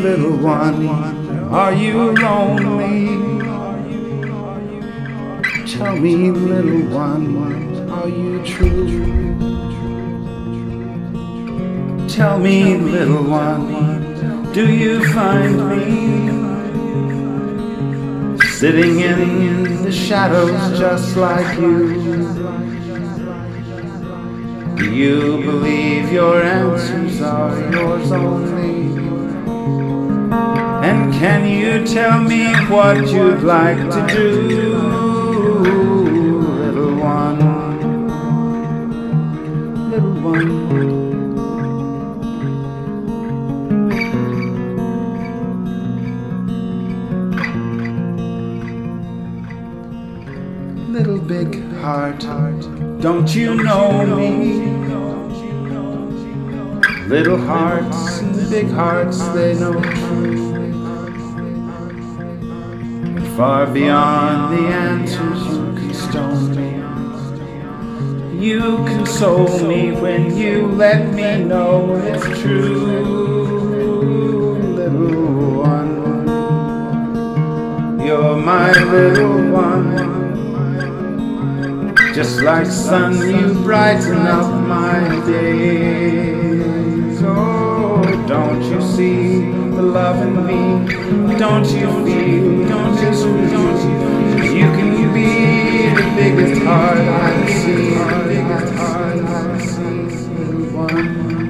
little one, are you lonely? Tell me, little one, are you true? Tell me, little one, do you find me sitting in the shadows just like you? Do you believe your answers are yours only? And can you tell me what you'd like to do, little one, little one? Little big heart, don't you know me? Little hearts and big hearts, they know truth. Far beyond the answers you can stone me. You console me when you let me know it's true, little one. You're my little one. Just like sun, you brighten up my days. Oh, don't you see the love in me? Don't you feel? Don't you feel? You can be the biggest heart I've seen. Little one.